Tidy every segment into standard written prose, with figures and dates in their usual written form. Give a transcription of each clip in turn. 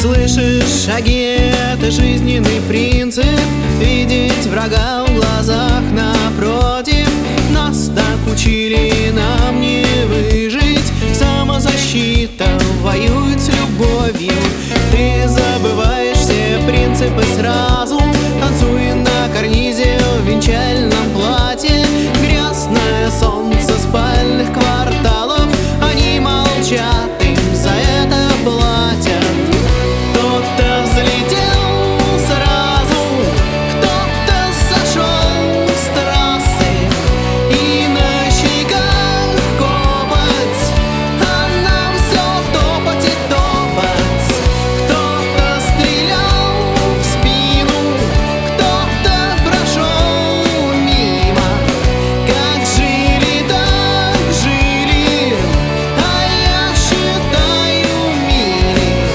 Слышишь, шаги — это жизненный принцип. Видеть врага в глазах напротив. Нас так учили, нам не выжить. Самозащита воюет с любовью. Ты забываешь все принципы сразу, танцуя на карнизе в венчальном платье. Грязное солнце спальных кварталов, они молчат, им за это платят. Кто-то взлетел сразу, кто-то сошел с трассы, и на щеках копоть, а нам все топать и топать. Кто-то стрелял в спину, кто-то прошел мимо. Как жили, так жили, а я считаю мили.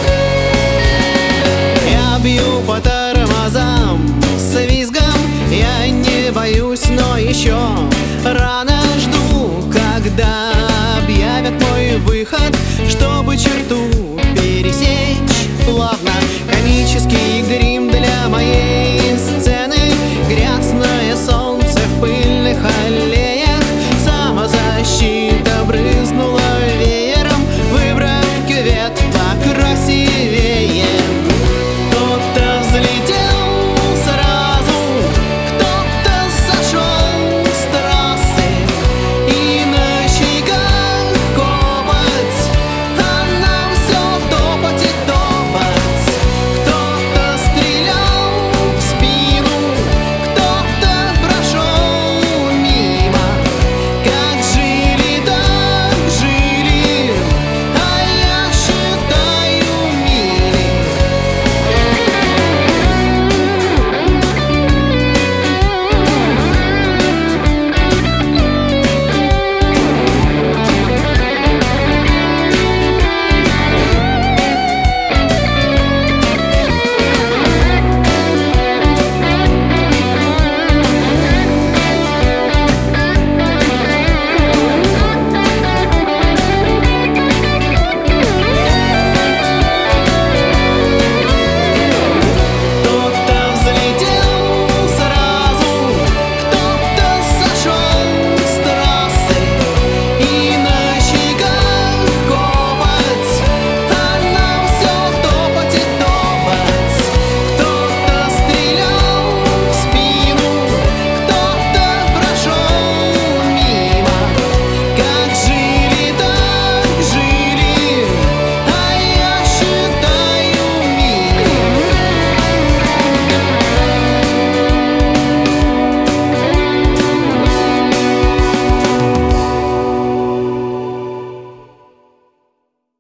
Я бью по тормозам с визгом, я не боюсь, но еще рано жду, когда объявят мой выход, чтобы черту